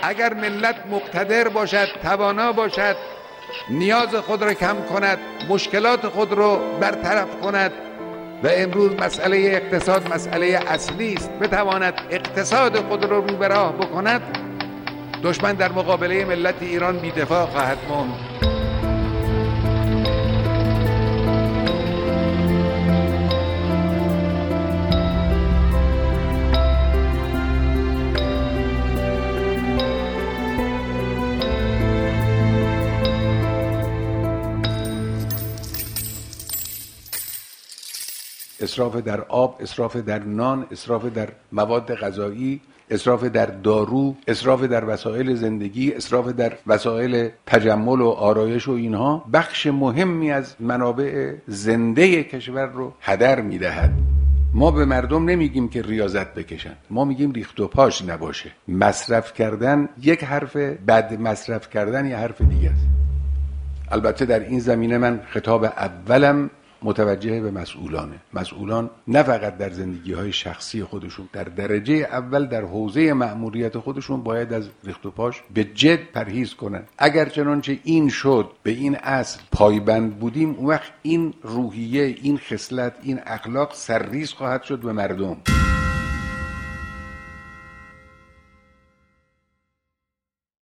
اگر ملت مقتدر باشد، توانا باشد، نیاز خود را کم کند، مشکلات خود را برطرف کند و امروز مسئله اقتصاد مسئله اصلی است، بتواند اقتصاد خود را رو به راه بکند، دشمن در مقابله ملت ایران بی‌دفاع خواهد ماند. اسراف در آب، اسراف در نان، اسراف در مواد غذایی، اسراف در دارو، اسراف در وسایل زندگی، اسراف در وسایل تجمل و آرایش و اینها بخش مهمی از منابع زنده کشور رو هدر میدهد. ما به مردم نمیگیم که ریاضت بکشن، ما میگیم ریخت و پاش نباشه. مصرف کردن یک حرف، بد مصرف کردن یه حرف دیگه است. البته در این زمینه من خطاب اولم متوجه به مسئولان نه فقط در زندگی‌های شخصی خودشون، در درجه اول در حوزه مأموریت خودشون باید از ریخت و پاش به جد پرهیز کنن. اگر چنانچه این شد به این اصل پایبند بودیم، اون وقت این روحیه، این خصلت، این اخلاق سرریز خواهد شد به مردم.